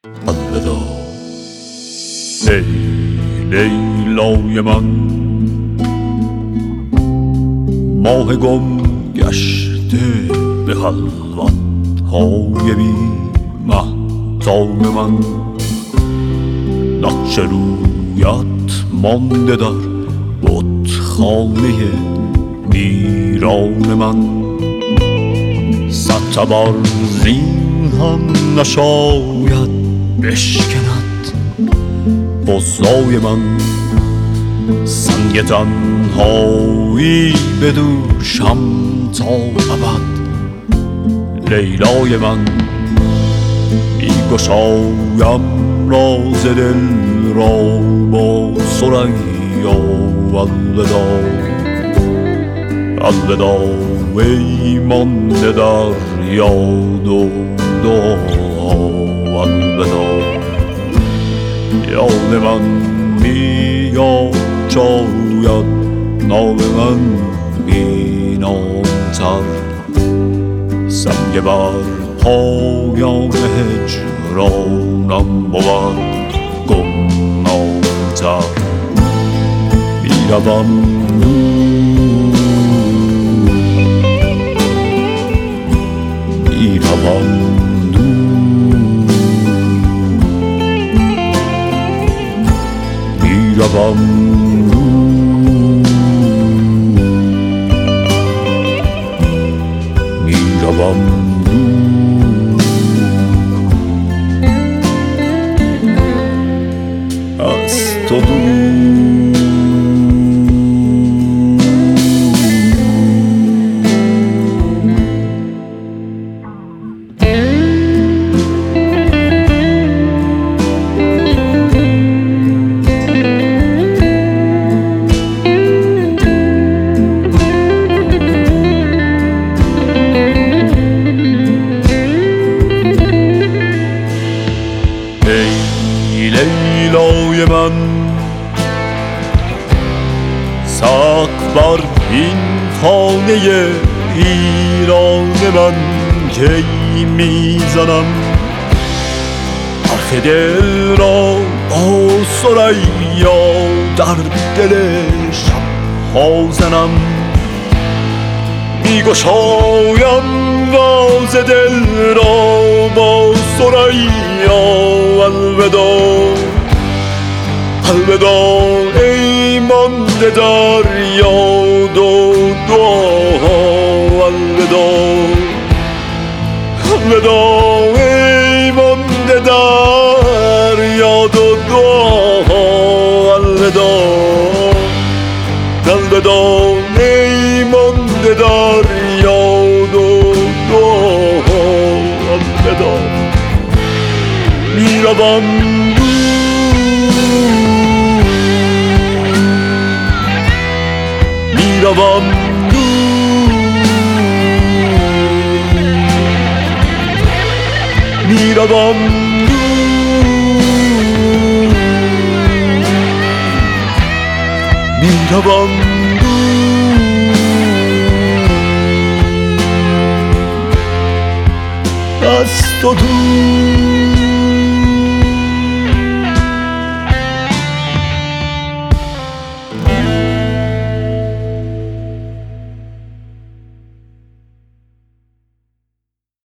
الوداع ای لیلای من، ماه گم گشته به خلوت های بی مهتاب من. نقش رویت مانده در بتخانه ویران من. سطر بر زین هم نشاید بشکند بغضای من. سنگ تنهایی بدوشم تا ابد لیلای من. میگشایم راز دل را با ثریا. الوداع الوداع ای مانده در یاد و دعا. الوداع یاد من میاد شاید نام من بیناتر. سنگ بر پایان هجرانم بود گمنام‌تر. میروم میروم میروم میروم از تو دور. ای لیلای من، سقف بر این خانه ایران من کی میزنم. حرف دل را با ثریا در دل شب‌ها زنم. میگشایم راز دل را با ثریا. الوداع الوداع ای مانده در یاد و دعا. الوداع الوداع ای مانده در یاد و دعا. الوداع الوداع ای مانده در یاد و دعا. الوداع میروم میروم میروم میروم از تو دور.